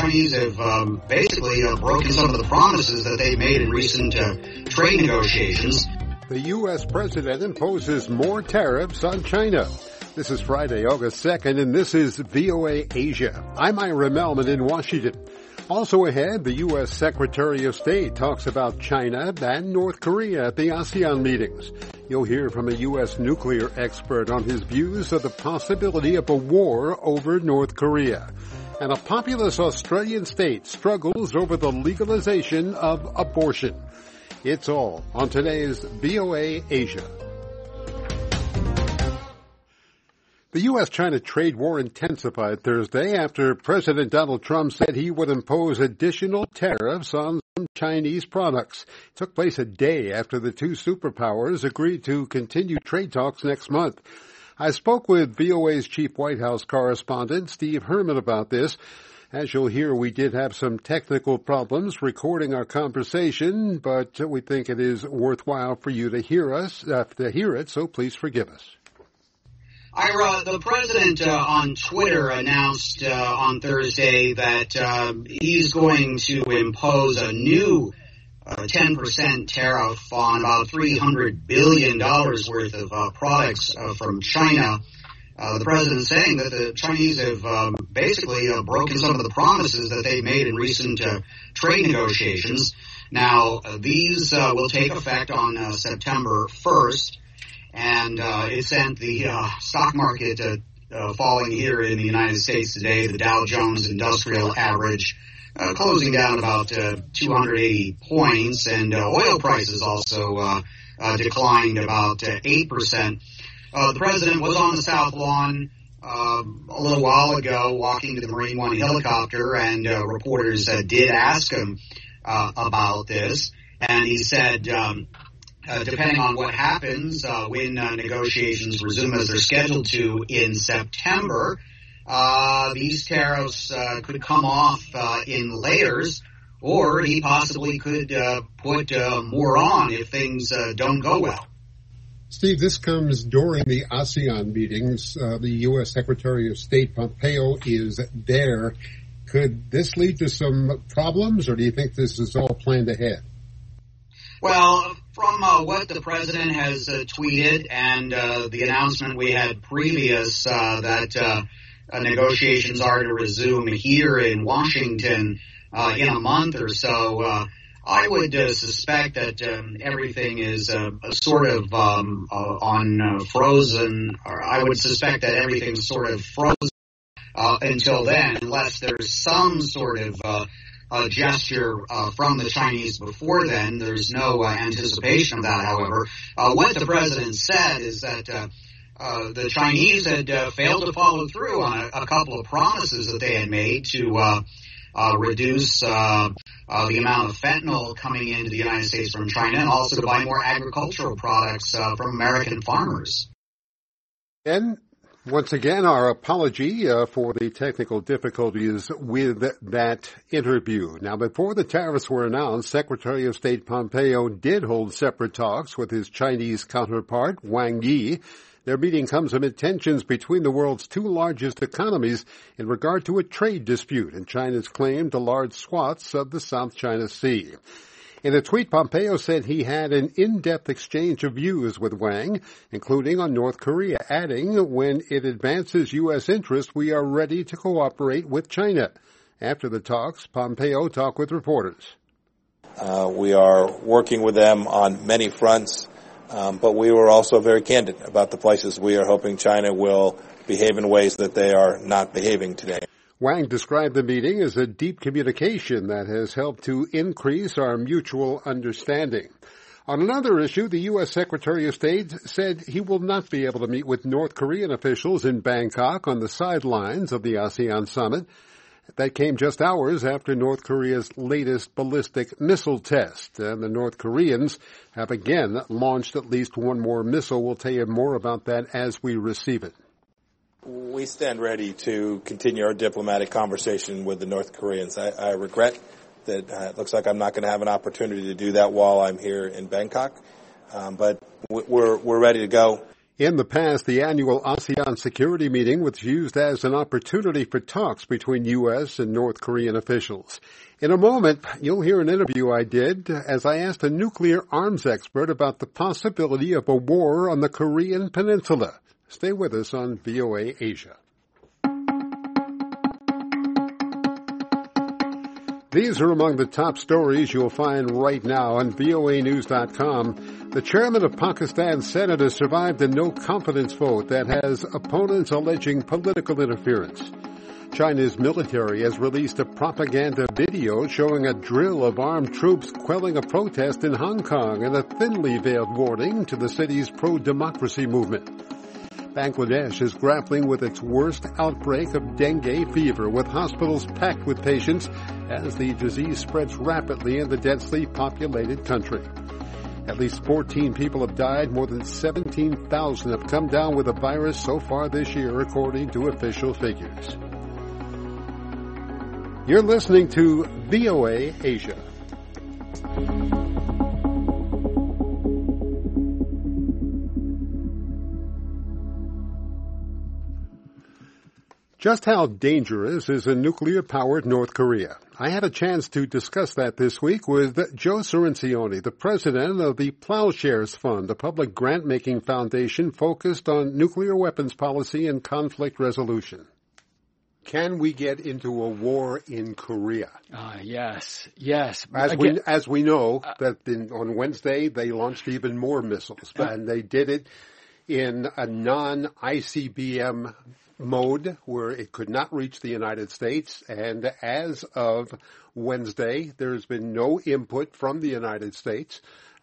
Chinese have basically broken some of the promises that they made in recent trade negotiations. The U.S. president imposes more tariffs on China. This is Friday, August 2nd, and this is VOA Asia. I'm Ira Melman in Washington. Also ahead, the U.S. Secretary of State talks about China and North Korea at the ASEAN meetings. You'll hear from a U.S. nuclear expert on his views of the possibility of a war over North Korea. And a populous Australian state struggles over the legalization of abortion. It's all on today's VOA Asia. The U.S.-China trade war intensified Thursday after President Donald Trump said he would impose additional tariffs on some Chinese products. It took place a day after the two superpowers agreed to continue trade talks next month. I spoke with VOA's chief White House correspondent, Steve Herman, about this. As you'll hear, we did have some technical problems recording our conversation, but we think it is worthwhile for you to hear it, so please forgive us. Ira, the president on Twitter announced on Thursday that he's going to impose a new 10% tariff on about $300 billion worth of products from China. The president is saying that the Chinese have basically broken some of the promises that they made in recent trade negotiations. Now, these will take effect on September 1st. And it sent the stock market falling here in the United States today. The Dow Jones Industrial Average closing down about 280 points, and oil prices also declined about 8%. The president was on the South Lawn a little while ago, walking to the Marine One helicopter, and reporters did ask him about this, and he said, depending on what happens when negotiations resume as they're scheduled to in September, these tariffs could come off in layers, or he possibly could put more on if things don't go well. Steve, this comes during the ASEAN meetings. The U.S. Secretary of State Pompeo is there. Could this lead to some problems, or do you think this is all planned ahead? Well, from what the president has tweeted and the announcement we had previous that negotiations are to resume here in Washington in a month or so, I would suspect that everything is sort of on frozen, or I would suspect that everything's sort of frozen until then, unless there's some sort of gesture from the Chinese before then. There's no anticipation of that, however. What the president said is that the Chinese had failed to follow through on a couple of promises that they had made to reduce the amount of fentanyl coming into the United States from China, and also to buy more agricultural products from American farmers. And once again, our apology for the technical difficulties with that interview. Now, before the tariffs were announced, Secretary of State Pompeo did hold separate talks with his Chinese counterpart, Wang Yi. Their meeting comes amid tensions between the world's two largest economies in regard to a trade dispute and China's claim to large swaths of the South China Sea. In a tweet, Pompeo said he had an in-depth exchange of views with Wang, including on North Korea, adding, when it advances U.S. interests, we are ready to cooperate with China. After the talks, Pompeo talked with reporters. We are working with them on many fronts, but we were also very candid about the places we are hoping China will behave in ways that they are not behaving today. Wang described the meeting as a deep communication that has helped to increase our mutual understanding. On another issue, the U.S. Secretary of State said he will not be able to meet with North Korean officials in Bangkok on the sidelines of the ASEAN summit. That came just hours after North Korea's latest ballistic missile test. And the North Koreans have again launched at least one more missile. We'll tell you more about that as we receive it. We stand ready to continue our diplomatic conversation with the North Koreans. I regret that it looks like I'm not going to have an opportunity to do that while I'm here in Bangkok, but we're ready to go. In the past, the annual ASEAN security meeting was used as an opportunity for talks between U.S. and North Korean officials. In a moment, you'll hear an interview I did as I asked a nuclear arms expert about the possibility of a war on the Korean Peninsula. Stay with us on VOA Asia. These are among the top stories you'll find right now on voanews.com. The chairman of Pakistan's Senate has survived a no-confidence vote that has opponents alleging political interference. China's military has released a propaganda video showing a drill of armed troops quelling a protest in Hong Kong and a thinly veiled warning to the city's pro-democracy movement. Bangladesh is grappling with its worst outbreak of dengue fever, with hospitals packed with patients as the disease spreads rapidly in the densely populated country. At least 14 people have died. More than 17,000 have come down with the virus so far this year, according to official figures. You're listening to VOA Asia. Just how dangerous is a nuclear-powered North Korea? I had a chance to discuss that this week with Joe Cirincione, the president of the Plowshares Fund, a public grant-making foundation focused on nuclear weapons policy and conflict resolution. Can we get into a war in Korea? Yes. As we know, that on Wednesday they launched even more missiles, and they did it in a non-ICBM mode where it could not reach the United States. And as of Wednesday, there's been no input from the United States.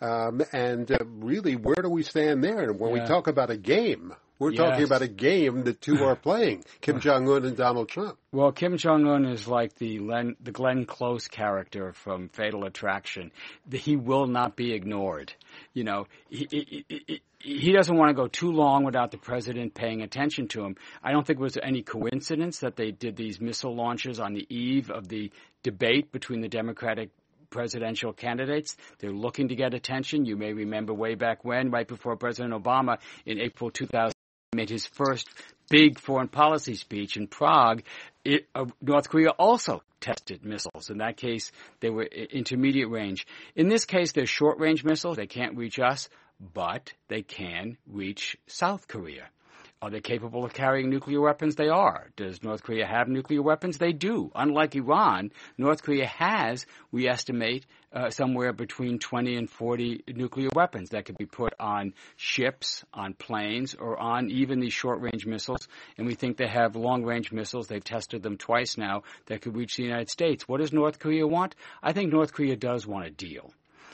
Really, where do we stand there? And when we talk about a game, we're talking about a game the two are playing, Kim Jong-un and Donald Trump. Well, Kim Jong-un is like the Glenn Close character from Fatal Attraction. He will not be ignored. You know, he doesn't want to go too long without the president paying attention to him. I don't think it was any coincidence that they did these missile launches on the eve of the debate between the Democratic presidential candidates. They're looking to get attention. You may remember way back when, right before President Obama in April 2000 made his first big foreign policy speech in Prague, North Korea also tested missiles. In that case, they were intermediate range. In this case, they're short-range missiles. They can't reach us, but they can reach South Korea. Are they capable of carrying nuclear weapons? They are. Does North Korea have nuclear weapons? They do. Unlike Iran, North Korea has, we estimate, somewhere between 20 and 40 nuclear weapons that could be put on ships, on planes, or on even these short-range missiles. And we think they have long-range missiles. They've tested them twice now that could reach the United States. What does North Korea want? I think North Korea does want a deal.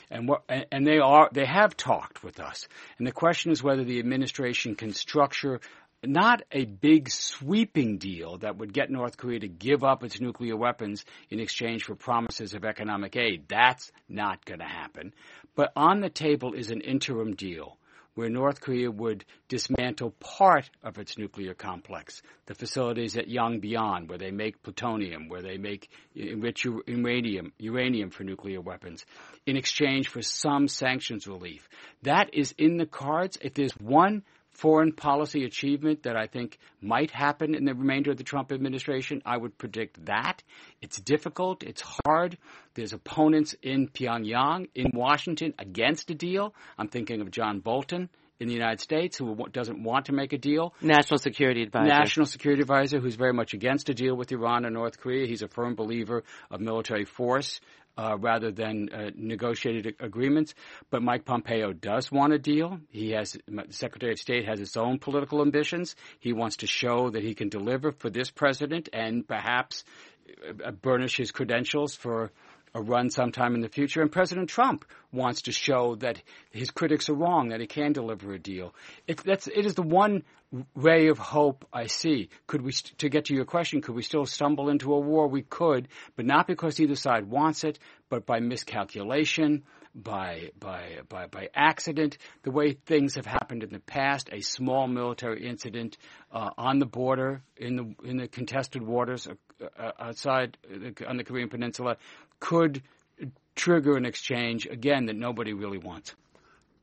And they have talked with us. And the question is whether the administration can structure not a big sweeping deal that would get North Korea to give up its nuclear weapons in exchange for promises of economic aid. That's not going to happen. But on the table is an interim deal where North Korea would dismantle part of its nuclear complex, the facilities at Yongbyon, where they make plutonium, where they make enriched uranium for nuclear weapons, in exchange for some sanctions relief. That is in the cards. If there's one foreign policy achievement that I think might happen in the remainder of the Trump administration, I would predict that. It's difficult. It's hard. There's opponents in Pyongyang, in Washington, against a deal. I'm thinking of John Bolton in the United States, who doesn't want to make a deal. National Security Advisor, who's very much against a deal with Iran and North Korea. He's a firm believer of military force rather than negotiated agreements. But Mike Pompeo does want a deal. The Secretary of State has his own political ambitions. He wants to show that he can deliver for this president and perhaps burnish his credentials for a run sometime in the future. And President Trump wants to show that his critics are wrong, that he can deliver a deal. It is the one ray of hope I see. To get to your question, could we still stumble into a war? We could, but not because either side wants it, but by miscalculation, by accident, the way things have happened in the past. A small military incident on the border in the contested waters outside on the Korean Peninsula could trigger an exchange again that nobody really wants.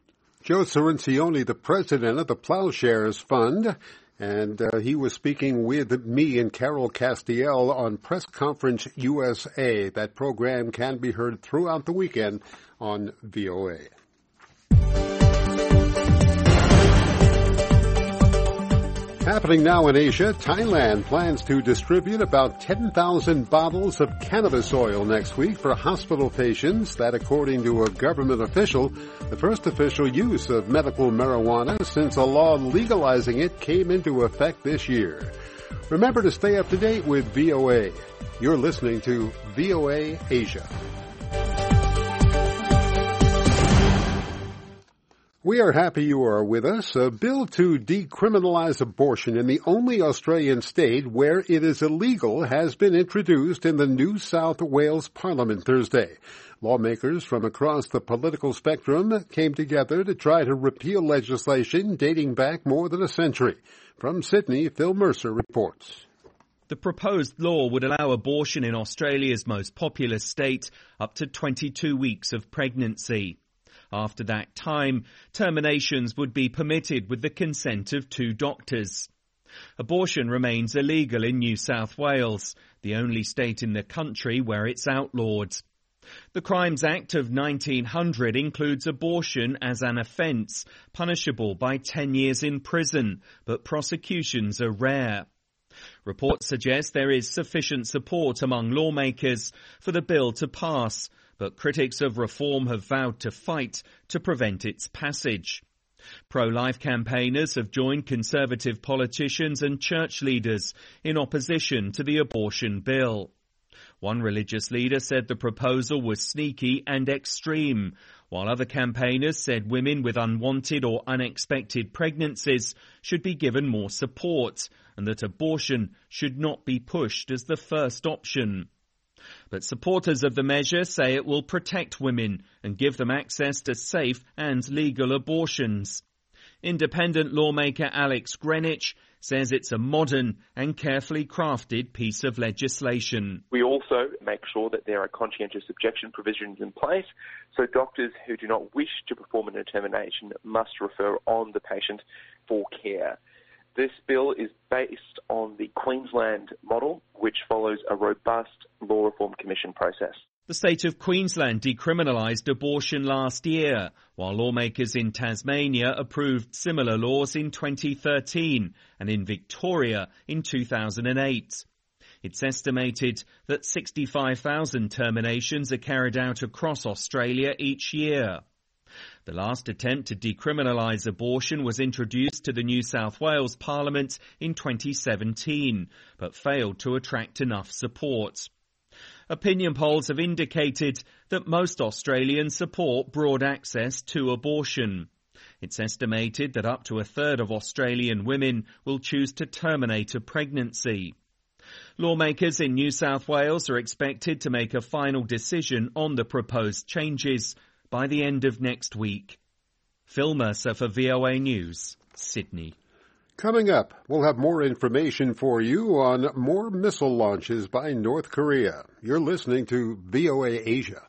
Joe Cirincione, the president of the Plowshares Fund, and he was speaking with me and Carol Castiel on Press Conference USA. That program can be heard throughout the weekend on VOA. Happening now in Asia, Thailand plans to distribute about 10,000 bottles of cannabis oil next week for hospital patients. That, according to a government official, the first official use of medical marijuana since a law legalizing it came into effect this year. Remember to stay up to date with VOA. You're listening to VOA Asia. We are happy you are with us. A bill to decriminalize abortion in the only Australian state where it is illegal has been introduced in the New South Wales Parliament Thursday. Lawmakers from across the political spectrum came together to try to repeal legislation dating back more than a century. From Sydney, Phil Mercer reports. The proposed law would allow abortion in Australia's most populous state up to 22 weeks of pregnancy. After that time, terminations would be permitted with the consent of 2 doctors. Abortion remains illegal in New South Wales, the only state in the country where it's outlawed. The Crimes Act of 1900 includes abortion as an offence, punishable by 10 years in prison, but prosecutions are rare. Reports suggest there is sufficient support among lawmakers for the bill to pass, but critics of reform have vowed to fight to prevent its passage. Pro-life campaigners have joined conservative politicians and church leaders in opposition to the abortion bill. One religious leader said the proposal was sneaky and extreme, while other campaigners said women with unwanted or unexpected pregnancies should be given more support and that abortion should not be pushed as the first option. But supporters of the measure say it will protect women and give them access to safe and legal abortions. Independent lawmaker Alex Greenwich says it's a modern and carefully crafted piece of legislation. We also make sure that there are conscientious objection provisions in place, so doctors who do not wish to perform a determination must refer on the patient for care. This bill is based on the Queensland model, which follows a robust Law Reform Commission process. The state of Queensland decriminalised abortion last year, while lawmakers in Tasmania approved similar laws in 2013 and in Victoria in 2008. It's estimated that 65,000 terminations are carried out across Australia each year. The last attempt to decriminalise abortion was introduced to the New South Wales Parliament in 2017, but failed to attract enough support. Opinion polls have indicated that most Australians support broad access to abortion. It's estimated that up to a third of Australian women will choose to terminate a pregnancy. Lawmakers in New South Wales are expected to make a final decision on the proposed changes by the end of next week. Phil Mercer for VOA News, Sydney. Coming up, we'll have more information for you on more missile launches by North Korea. You're listening to VOA Asia.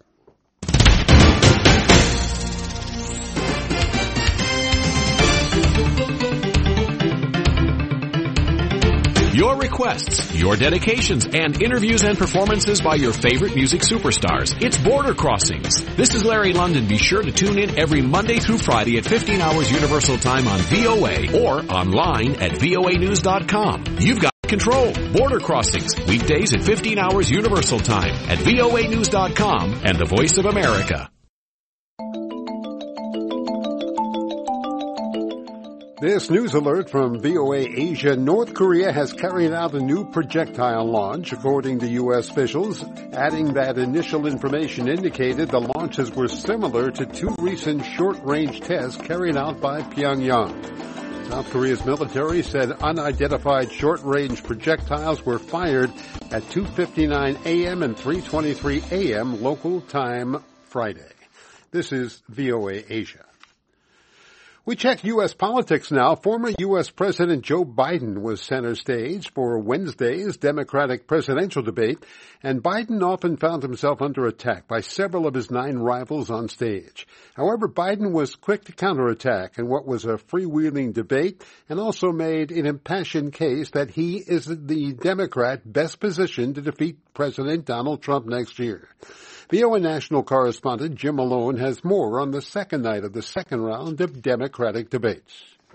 Your requests, your dedications, and interviews and performances by your favorite music superstars. It's Border Crossings. This is Larry London. Be sure to tune in every Monday through Friday at 15 hours Universal Time on VOA or online at voanews.com. You've got control. Border Crossings. Weekdays at 15 hours Universal Time at voanews.com and the Voice of America. This news alert from VOA Asia. North Korea has carried out a new projectile launch, according to U.S. officials, adding that initial information indicated the launches were similar to 2 recent short-range tests carried out by Pyongyang. South Korea's military said unidentified short-range projectiles were fired at 2:59 a.m. and 3:23 a.m. local time Friday. This is VOA Asia. We check U.S. politics now. Former U.S. President Joe Biden was center stage for Wednesday's Democratic presidential debate, and Biden often found himself under attack by several of his 9 rivals on stage. However, Biden was quick to counterattack in what was a freewheeling debate and also made an impassioned case that he is the Democrat best positioned to defeat President Donald Trump next year. VOA national correspondent Jim Malone has more on the second night of the second round of Democratic debates.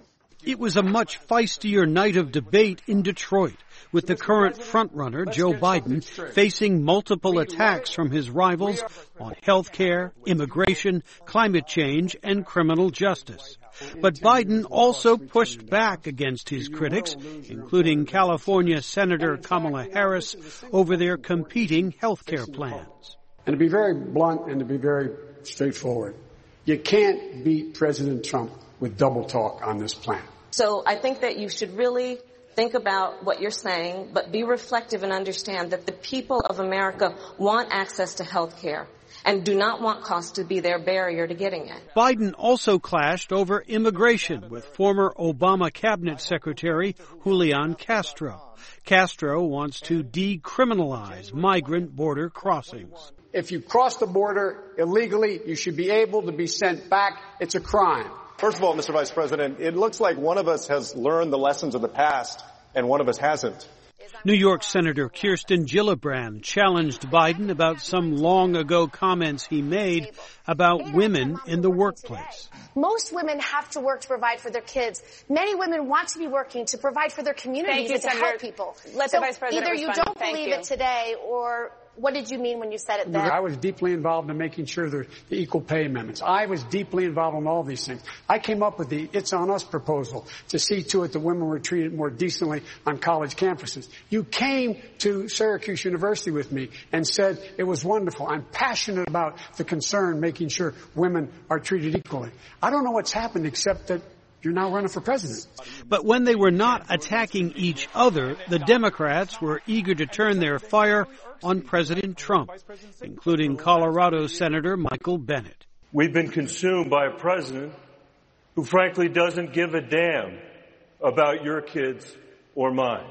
It was a much feistier night of debate in Detroit, with the current frontrunner, Joe Biden, facing multiple attacks from his rivals on health care, immigration, climate change, and criminal justice. But Biden also pushed back against his critics, including California Senator Kamala Harris, over their competing health care plans. And to be very blunt and to be very straightforward, you can't beat President Trump with double talk on this plan. So I think that you should really think about what you're saying, but be reflective and understand that the people of America want access to health care and do not want cost to be their barrier to getting it. Biden also clashed over immigration with former Obama Cabinet Secretary Julian Castro. Castro wants to decriminalize migrant border crossings. If you cross the border illegally, you should be able to be sent back. It's a crime. First of all, Mr. Vice President, it looks like one of us has learned the lessons of the past and one of us hasn't. New York Senator Kirsten Gillibrand challenged Biden about some long-ago comments he made about women in the workplace. Most women have to work to provide for their kids. Many women want to be working to provide for their communities and to help people. Let the Vice President either you respond. don't believe it today, or what did you mean when you said it then? I was deeply involved in making sure the equal pay amendments. I was deeply involved in all these things. I came up with the It's On Us proposal to see to it that women were treated more decently on college campuses. You came to Syracuse University with me and said it was wonderful. I'm passionate about the concern making sure women are treated equally. I don't know what's happened except that you're now running for president. But when they were not attacking each other, the Democrats were eager to turn their fire on President Trump, including Colorado Senator Michael Bennet. We've been consumed by a president who frankly doesn't give a damn about your kids or mine.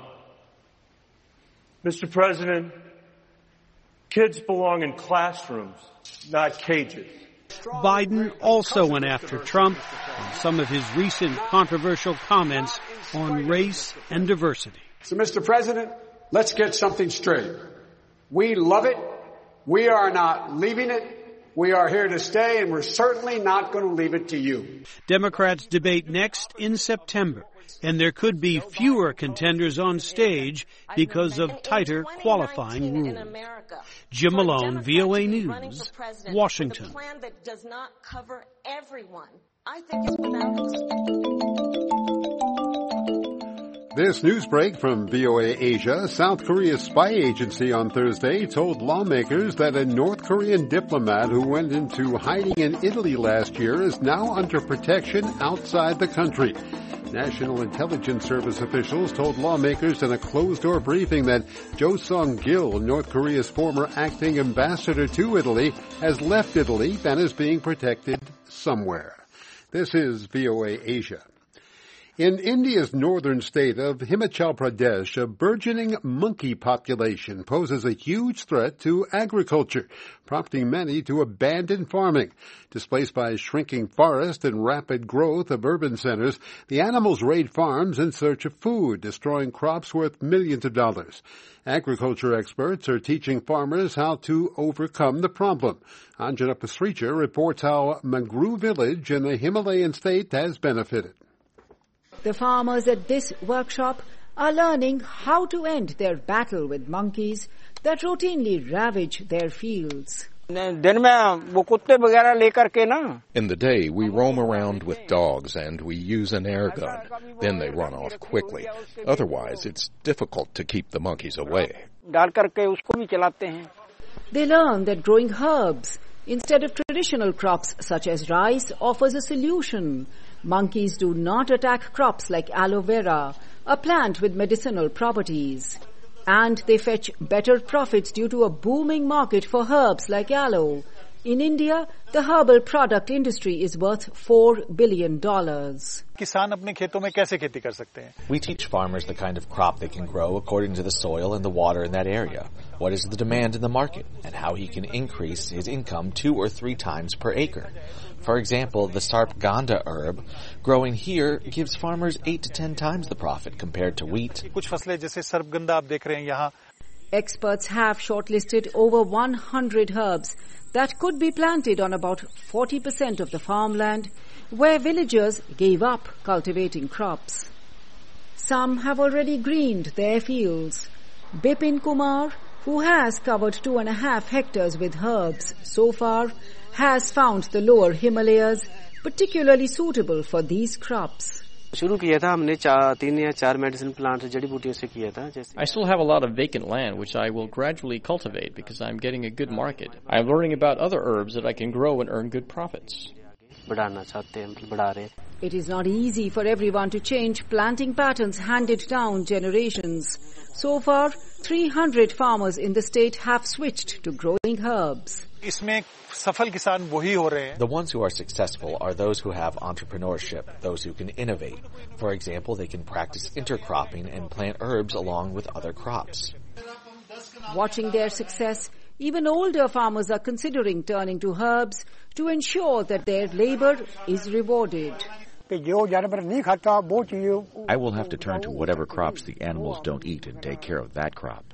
Mr. President, kids belong in classrooms, not cages. Biden also went after Trump on some of his recent controversial comments on race and diversity. So, Mr. President, let's get something straight. We love it. We are not leaving it. We are here to stay, and we're certainly not going to leave it to you. Democrats debate next in September, and there could be fewer contenders on stage because of tighter qualifying rules. Jim Malone, VOA News, Washington. The plan that does not cover everyone, I think, is without This news break from VOA Asia. South Korea's spy agency on Thursday told lawmakers that a North Korean diplomat who went into hiding in Italy last year is now under protection outside the country. National Intelligence Service officials told lawmakers in a closed-door briefing that Jo Sung-gil, North Korea's former acting ambassador to Italy, has left Italy and is being protected somewhere. This is VOA Asia. In India's northern state of Himachal Pradesh, a burgeoning monkey population poses a huge threat to agriculture, prompting many to abandon farming. Displaced by shrinking forest and rapid growth of urban centers, the animals raid farms in search of food, destroying crops worth millions of dollars. Agriculture experts are teaching farmers how to overcome the problem. Anjana Pasricha reports how Mangru village in the Himalayan state has benefited. The farmers at this workshop are learning how to end their battle with monkeys that routinely ravage their fields. In the day, we roam around with dogs and we use an air gun. Then they run off quickly. Otherwise, it's difficult to keep the monkeys away. They learn that growing herbs instead of traditional crops such as rice offers a solution. Monkeys do not attack crops like aloe vera, a plant with medicinal properties. And they fetch better profits due to a booming market for herbs like aloe. In India, the herbal product industry is worth $4 billion. We teach farmers the kind of crop they can grow according to the soil and the water in that area, what is the demand in the market, and how he can increase his income 2 or 3 times per acre. For example, the sarpganda herb growing here gives farmers 8 to 10 times the profit compared to wheat. Experts have shortlisted over 100 herbs that could be planted on about 40% of the farmland where villagers gave up cultivating crops. Some have already greened their fields. Bipin Kumar, who has covered 2.5 hectares with herbs so far, has found the lower Himalayas particularly suitable for these crops. I still have a lot of vacant land which I will gradually cultivate because I'm getting a good market. I'm learning about other herbs that I can grow and earn good profits. It is not easy for everyone to change planting patterns handed down generations. So far, 300 farmers in the state have switched to growing herbs. The ones who are successful are those who have entrepreneurship, those who can innovate. For example, they can practice intercropping and plant herbs along with other crops. Watching their success, even older farmers are considering turning to herbs to ensure that their labor is rewarded. I will have to turn to whatever crops the animals don't eat and take care of that crop.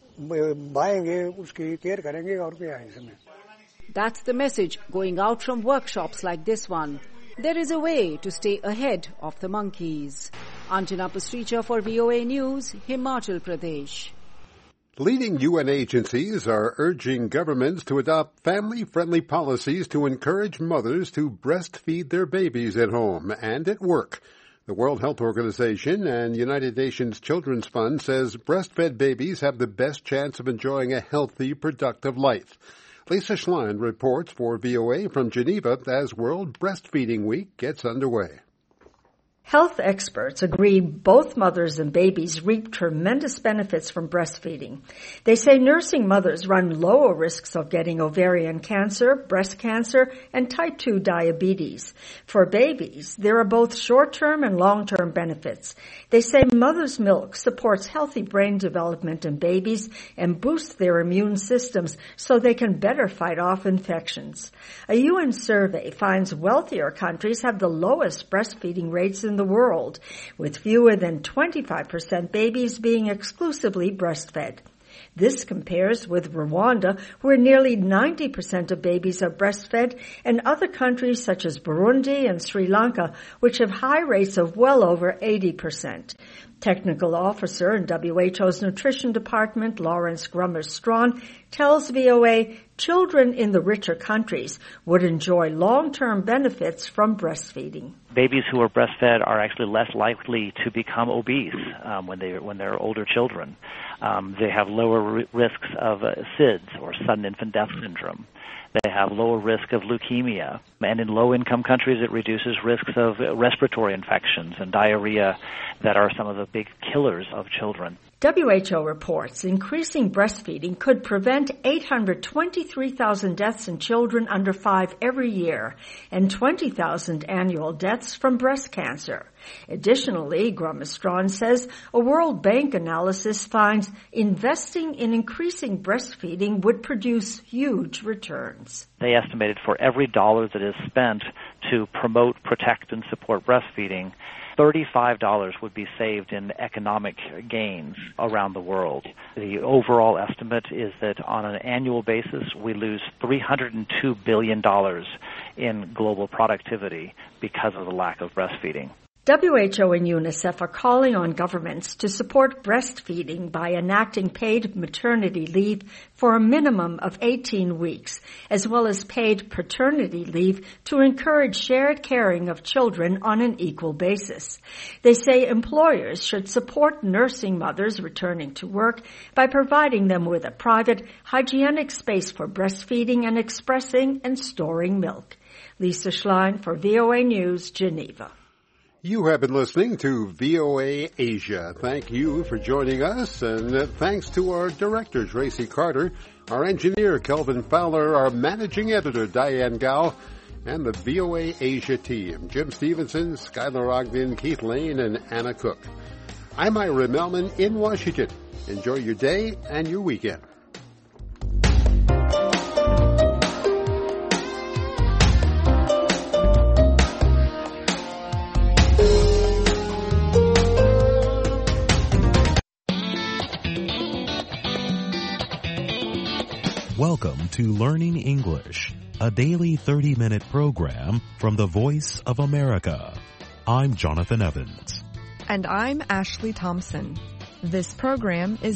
That's the message going out from workshops like this one. There is a way to stay ahead of the monkeys. Anjana Pastricha for VOA News, Himachal Pradesh. Leading UN agencies are urging governments to adopt family-friendly policies to encourage mothers to breastfeed their babies at home and at work. The World Health Organization and United Nations Children's Fund says breastfed babies have the best chance of enjoying a healthy, productive life. Lisa Schlein reports for VOA from Geneva as World Breastfeeding Week gets underway. Health experts agree both mothers and babies reap tremendous benefits from breastfeeding. They say nursing mothers run lower risks of getting ovarian cancer, breast cancer, and type 2 diabetes. For babies, there are both short-term and long-term benefits. They say mother's milk supports healthy brain development in babies and boosts their immune systems so they can better fight off infections. A UN survey finds wealthier countries have the lowest breastfeeding rates in the world, with fewer than 25% babies being exclusively breastfed. This compares with Rwanda, where nearly 90% of babies are breastfed, and other countries such as Burundi and Sri Lanka, which have high rates of well over 80%. Technical officer in WHO's Nutrition Department, Lawrence Grummer-Strawn, tells VOA children in the richer countries would enjoy long-term benefits from breastfeeding. Babies who are breastfed are actually less likely to become obese when they're older children. They have lower risks of SIDS, or sudden infant death syndrome. They have lower risk of leukemia. And in low-income countries, it reduces risks of respiratory infections and diarrhea that are some of the big killers of children. WHO reports increasing breastfeeding could prevent 823,000 deaths in children under 5 every year and 20,000 annual deaths from breast cancer. Additionally, Grummer-Strawn says a World Bank analysis finds investing in increasing breastfeeding would produce huge returns. They estimated for every dollar that is spent to promote, protect, and support breastfeeding, $35 would be saved in economic gains around the world. The overall estimate is that on an annual basis, we lose $302 billion in global productivity because of the lack of breastfeeding. WHO and UNICEF are calling on governments to support breastfeeding by enacting paid maternity leave for a minimum of 18 weeks, as well as paid paternity leave to encourage shared caring of children on an equal basis. They say employers should support nursing mothers returning to work by providing them with a private, hygienic space for breastfeeding and expressing and storing milk. Lisa Schlein for VOA News, Geneva. You have been listening to VOA Asia. Thank you for joining us, and thanks to our director, Tracy Carter, our engineer, Kelvin Fowler, our managing editor, Diane Gao, and the VOA Asia team, Jim Stevenson, Skylar Ogden, Keith Lane, and Anna Cook. I'm Ira Melman in Washington. Enjoy your day and your weekend. Welcome to Learning English, a daily 30-minute program from the Voice of America. I'm Jonathan Evans. And I'm Ashley Thompson. This program is